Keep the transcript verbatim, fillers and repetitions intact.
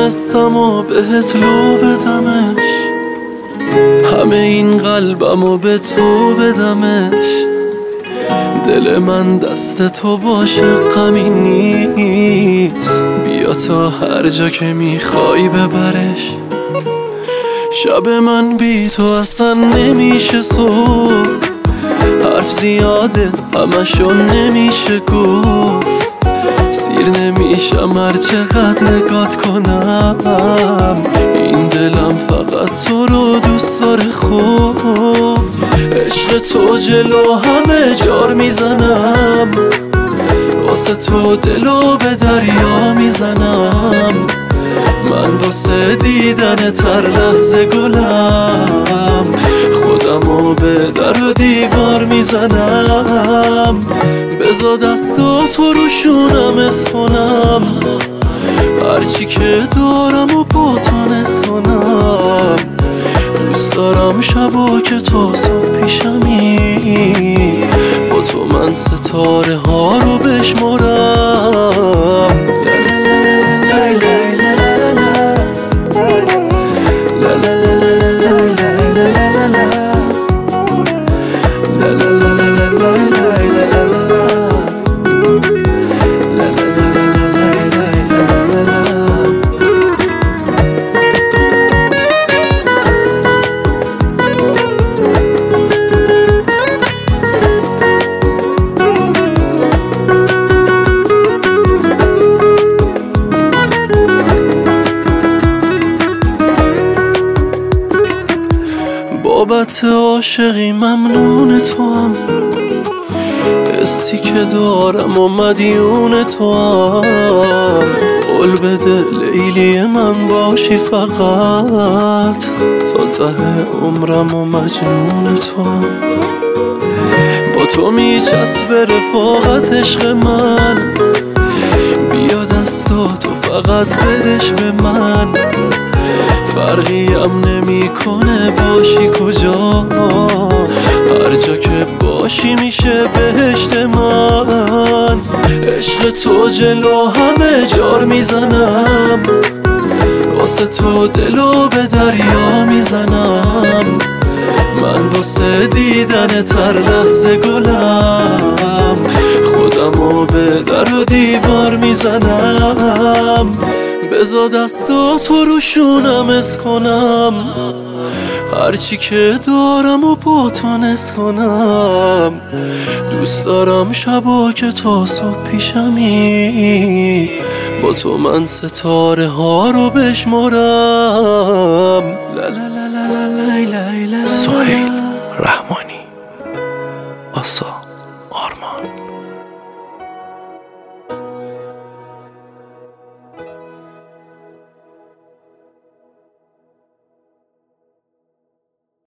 میتونستم و بهت لو بدمش، همه این قلبمو به تو بدمش. دل من دست تو باشه غمی نیست، بیا تا هر جا که میخوای ببرش. شب من بی تو اصلا نمیشه صبح، حرف زیاده همشو نمیشه گفت. سیر نمیشم هر چقدر نگات کنم، این دلم فقط تو رو دوست داره. خوب عشق تو جلو همه جار میزنم، واسه تو دلو به دریا میزنم. من واسه دیدن تر لحظه گلم، خودمو به در و دیوار میزنم. بزا دستا تو روشونم اس کنم، هرچی که دارم و با تو نس کنم. دوست دارم شبا که تو صبح پیشمی، با تو من ستاره ها رو بشمارم. بابت عاشقی ممنون تو هم، حسی که دارم و مدیون تو هم. قول بده لیلی من باشی فقط، تا ته عمرم و مجنون تو هم. با تو میچسبه رفاقت عشق من، بیا دستا تو فقط بدش به من. فرقی هم نمی کنه باشی کجا، هر جا که باشی میشه بهشت من. عشق تو جلو همه جار میزنم، واسه تو دلو به دریا میزنم. من واسه دیدن تر لحظه گلم، خودمو به در و دیوار میزنم. بزا دستا تو روشونم اس کنم، هرچی که دارم و با تو نس کنم. دوست دارم شبا که تا صبح پیشمی، با تو من ستاره ها رو بشمارم. لا لا لا لا لا لا لا لا. سهیل رحمانی.